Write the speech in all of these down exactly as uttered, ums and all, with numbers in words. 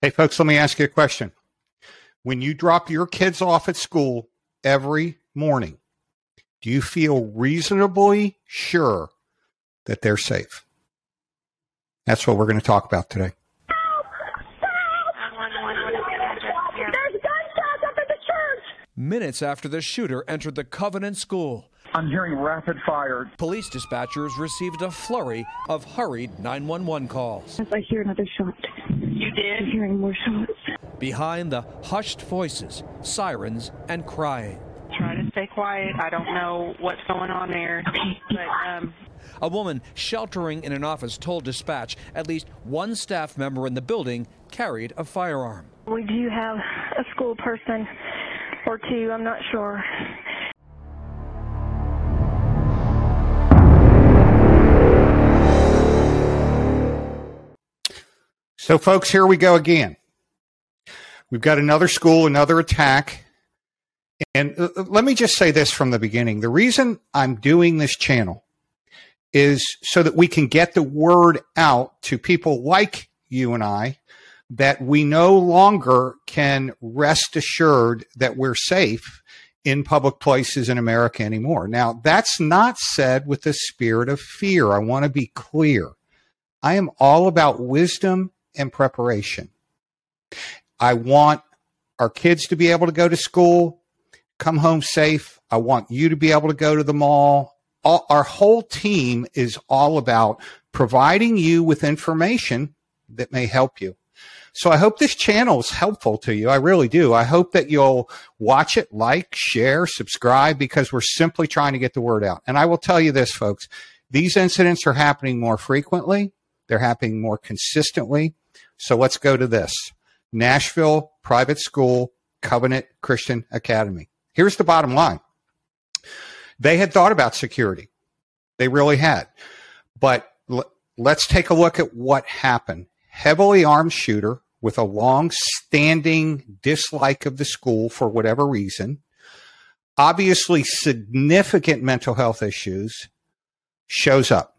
Hey, folks, let me ask you a question. When you drop your kids off at school every morning, do you feel reasonably sure that they're safe? That's what we're going to talk about today. Minutes after the shooter entered the Covenant School, I'm hearing rapid fire. Police dispatchers received a flurry of hurried nine one one calls. I hear another shot. You did? I'm hearing more shots. Behind the hushed voices, sirens, and crying. Try to stay quiet. I don't know what's going on there. But, um... A woman sheltering in an office told dispatch at least one staff member in the building carried a firearm. We do have a school person or two, I'm not sure. So, folks, here we go again. We've got another school, another attack. And uh, let me just say this from the beginning. The reason I'm doing this channel is so that we can get the word out to people like you and I that we no longer can rest assured that we're safe in public places in America anymore. Now, that's not said with the spirit of fear. I want to be clear. I am all about wisdom and preparation. I want our kids to be able to go to school, come home safe. I want you to be able to go to the mall. All, our whole team is all about providing you with information that may help you. So I hope this channel is helpful to you. I really do. I hope that you'll watch it, like, share, subscribe, because we're simply trying to get the word out. And I will tell you this, folks, these incidents are happening more frequently. They're happening more consistently. So let's go to this. Nashville Private School, Covenant Christian Academy. Here's the bottom line. They had thought about security. They really had. But l- let's take a look at what happened. Heavily armed shooter with a long-standing dislike of the school for whatever reason. Obviously significant mental health issues. Shows up.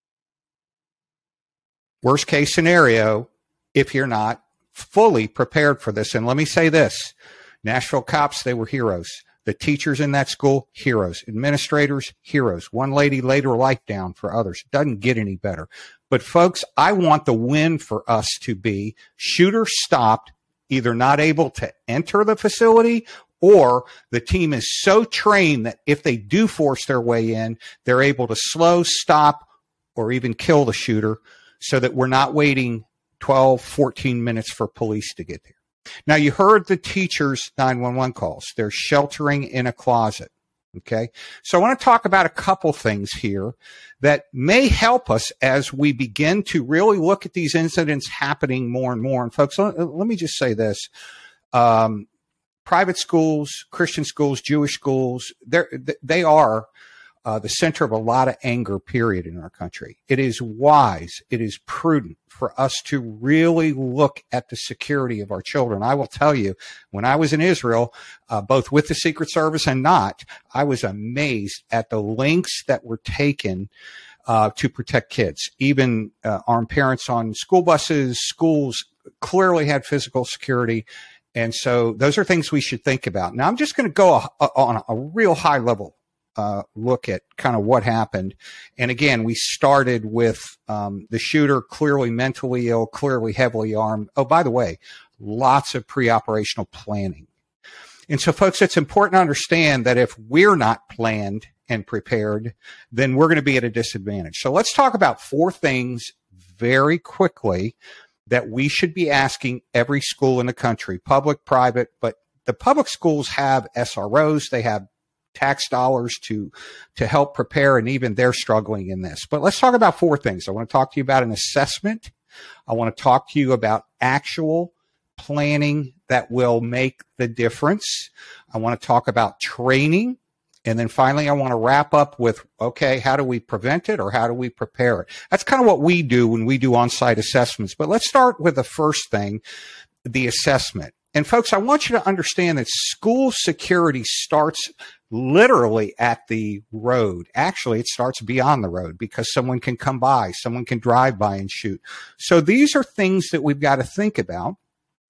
Worst case scenario, if you're not fully prepared for this. And let me say this, Nashville cops, they were heroes. The teachers in that school, heroes. Administrators, heroes. One lady laid her life down for others. Doesn't get any better. But folks, I want the win for us to be shooter stopped, either not able to enter the facility or the team is so trained that if they do force their way in, they're able to slow, stop, or even kill the shooter so that we're not waiting twelve, fourteen minutes for police to get there. Now, you heard the teachers' nine one one calls. They're sheltering in a closet. Okay. So I want to talk about a couple things here that may help us as we begin to really look at these incidents happening more and more. And folks, let, let me just say this. Um, private schools, Christian schools, Jewish schools, they're, they are uh, the center of a lot of anger, period, in our country. It is wise, it is prudent for us to really look at the security of our children. I will tell you, when I was in Israel, uh, both with the Secret Service and not, I was amazed at the lengths that were taken uh, to protect kids. Even uh, armed parents on school buses, schools clearly had physical security. And so those are things we should think about. Now, I'm just going to go a, a, on a real high level Uh, look at kind of what happened. And again, we started with um, the shooter, clearly mentally ill, clearly heavily armed. Oh, by the way, lots of pre-operational planning. And so, folks, it's important to understand that if we're not planned and prepared, then we're going to be at a disadvantage. So let's talk about four things very quickly that we should be asking every school in the country, public, private, but the public schools have S R Os, they have tax dollars to to help prepare, and even they're struggling in this. But let's talk about four things. I want to talk to you about an assessment. I want to talk to you about actual planning that will make the difference. I want to talk about training. And then finally, I want to wrap up with, okay, how do we prevent it or how do we prepare it? That's kind of what we do when we do on-site assessments. But let's start with the first thing, the assessment. And folks, I want you to understand that school security starts literally at the road. Actually, it starts beyond the road because someone can come by, someone can drive by and shoot. So these are things that we've got to think about.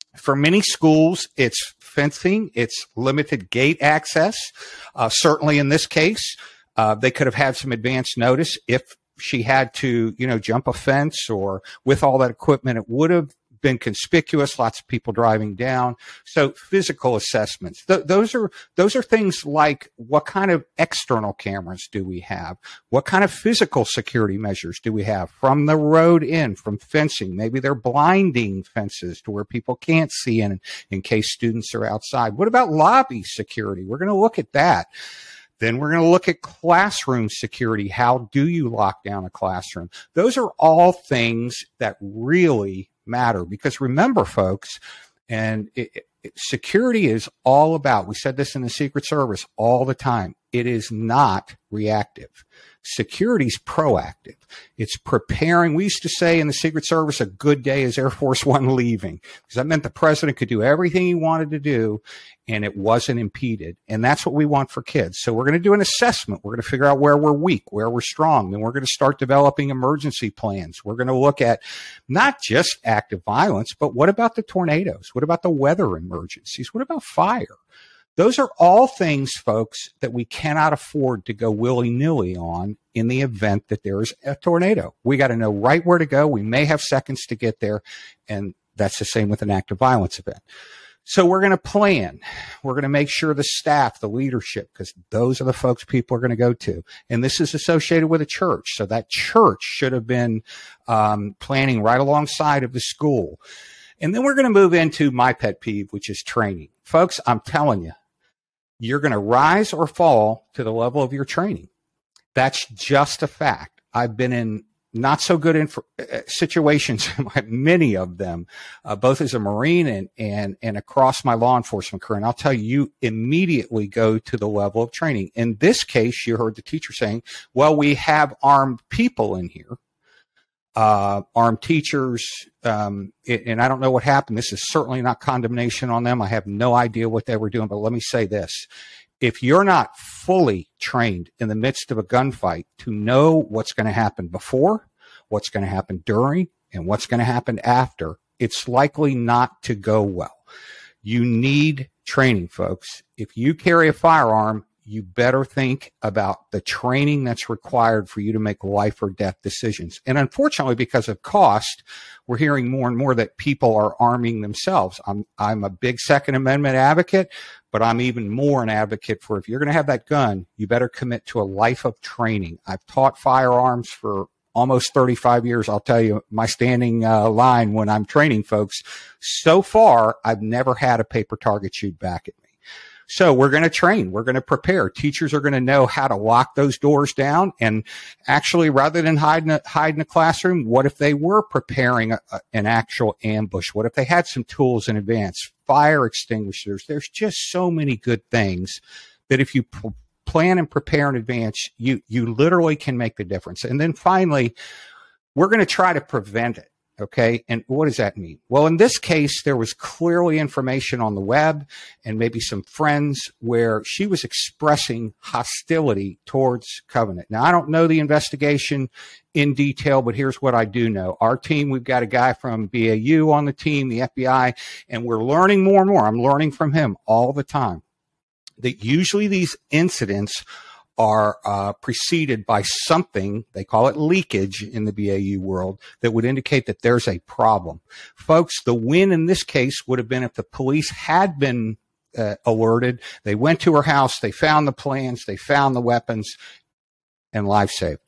For many schools, it's fencing, it's limited gate access. Uh, certainly in this case, uh, they could have had some advance notice if she had to, you know, jump a fence, or with all that equipment, it would have been conspicuous, lots of people driving down. So physical assessments, th- those are, those are things like, what kind of external cameras do we have? What kind of physical security measures do we have from the road in, from fencing? Maybe they're blinding fences to where people can't see in, in case students are outside. What about lobby security? We're going to look at that. Then we're going to look at classroom security. How do you lock down a classroom? Those are all things that really matter, because remember, folks, and it, it, security is all about, we said this in the Secret Service all the time, it is not reactive. Security is proactive. It's preparing. We used to say in the Secret Service, a good day is Air Force One leaving, because that meant the president could do everything he wanted to do and it wasn't impeded. And that's what we want for kids. So we're going to do an assessment. We're going to figure out where we're weak, where we're strong. Then we're going to start developing emergency plans. We're going to look at not just active violence, but what about the tornadoes? What about the weather emergencies? What about fire? Those are all things, folks, that we cannot afford to go willy-nilly on in the event that there is a tornado. We got to know right where to go. We may have seconds to get there, and that's the same with an active violence event. So we're going to plan. We're going to make sure the staff, the leadership, because those are the folks people are going to go to. And this is associated with a church. So that church should have been um, planning right alongside of the school. And then we're going to move into my pet peeve, which is training. Folks, I'm telling you, you're going to rise or fall to the level of your training. That's just a fact. I've been in not so good inf- situations, many of them, uh, both as a Marine and, and, and across my law enforcement career. And I'll tell you, you immediately go to the level of training. In this case, you heard the teacher saying, well, we have armed people in here. Uh, armed teachers, um, it, and I don't know what happened. This is certainly not condemnation on them. I have no idea what they were doing, but let me say this. If you're not fully trained in the midst of a gunfight to know what's going to happen before, what's going to happen during, and what's going to happen after, it's likely not to go well. You need training, folks. If you carry a firearm, you better think about the training that's required for you to make life or death decisions. And unfortunately, because of cost, we're hearing more and more that people are arming themselves. I'm, I'm a big Second Amendment advocate, but I'm even more an advocate for, if you're going to have that gun, you better commit to a life of training. I've taught firearms for almost thirty-five years. I'll tell you my standing uh, line when I'm training folks. So far, I've never had a paper target shoot back at me. So we're going to train. We're going to prepare. Teachers are going to know how to lock those doors down. And actually, rather than hide in a, hide in a classroom, what if they were preparing a, a, an actual ambush? What if they had some tools in advance? Fire extinguishers. There's just so many good things that if you p- plan and prepare in advance, you, you literally can make the difference. And then finally, we're going to try to prevent it. Okay. And what does that mean? Well, in this case, there was clearly information on the web and maybe some friends where she was expressing hostility towards Covenant. Now, I don't know the investigation in detail, but here's what I do know. Our team, we've got a guy from B A U on the team, the F B I, and we're learning more and more. I'm learning from him all the time that usually these incidents are uh, preceded by something, they call it leakage in the B A U world, that would indicate that there's a problem. Folks, the win in this case would have been if the police had been uh, alerted, they went to her house, they found the plans, they found the weapons, and life saved.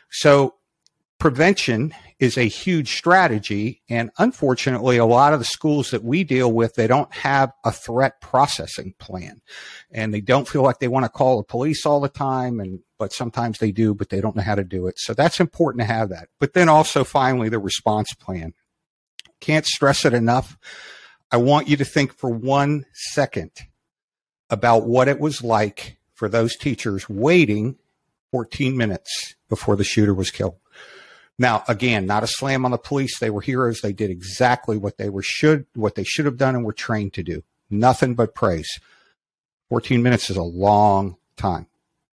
So prevention is a huge strategy, and unfortunately, a lot of the schools that we deal with, they don't have a threat processing plan, and they don't feel like they want to call the police all the time, and but sometimes they do, but they don't know how to do it. So that's important to have that. But then also, finally, the response plan. Can't stress it enough. I want you to think for one second about what it was like for those teachers waiting fourteen minutes before the shooter was killed. Now, again, not a slam on the police. They were heroes. They did exactly what they were should, what they should have done and were trained to do. Nothing but praise. fourteen minutes is a long time.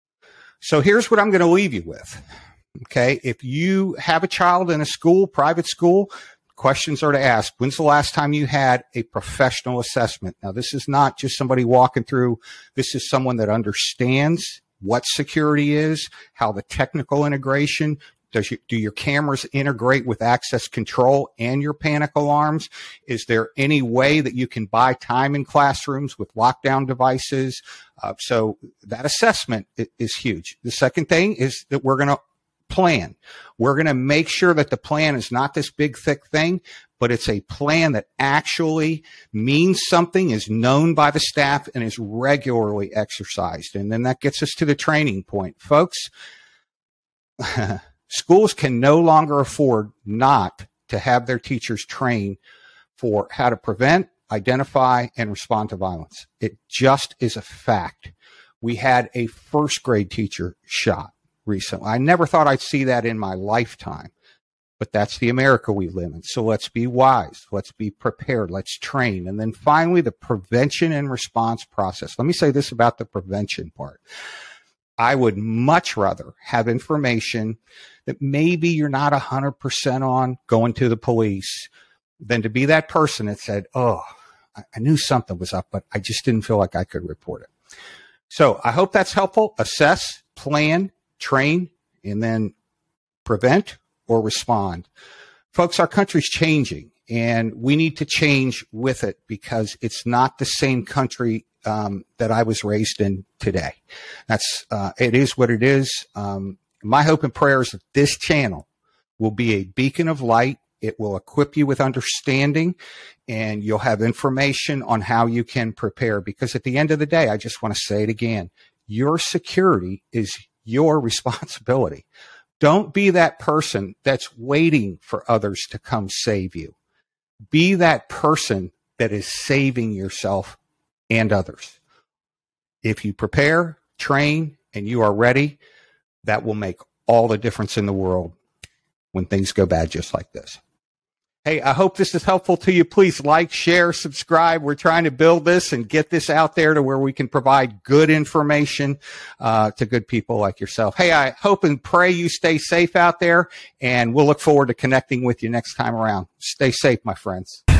So here's what I'm going to leave you with. Okay. If you have a child in a school, private school, questions are to ask. When's the last time you had a professional assessment? Now, this is not just somebody walking through. This is someone that understands what security is, how the technical integration, does you, do your cameras integrate with access control and your panic alarms? Is there any way that you can buy time in classrooms with lockdown devices? Uh, so that assessment is huge. The second thing is that we're going to plan. We're going to make sure that the plan is not this big, thick thing, but it's a plan that actually means something, is known by the staff, and is regularly exercised. And then that gets us to the training point. Folks, schools can no longer afford not to have their teachers train for how to prevent, identify, and respond to violence. It just is a fact. We had a first grade teacher shot recently. I never thought I'd see that in my lifetime, but that's the America we live in. So let's be wise. Let's be prepared. Let's train. And then finally, the prevention and response process. Let me say this about the prevention part. I would much rather have information that maybe you're not one hundred percent on going to the police than to be that person that said, oh, I knew something was up, but I just didn't feel like I could report it. So I hope that's helpful. Assess, plan, train, and then prevent or respond. Folks, our country's changing, and we need to change with it because it's not the same country um, that I was raised in today. That's uh, it is what it is. Um, my hope and prayer is that this channel will be a beacon of light. It will equip you with understanding, and you'll have information on how you can prepare. Because at the end of the day, I just want to say it again, your security is your responsibility. Don't be that person that's waiting for others to come save you. Be that person that is saving yourself and others. If you prepare, train, and you are ready, that will make all the difference in the world when things go bad just like this. Hey, I hope this is helpful to you. Please like, share, subscribe. We're trying to build this and get this out there to where we can provide good information uh, to good people like yourself. Hey, I hope and pray you stay safe out there, and we'll look forward to connecting with you next time around. Stay safe, my friends.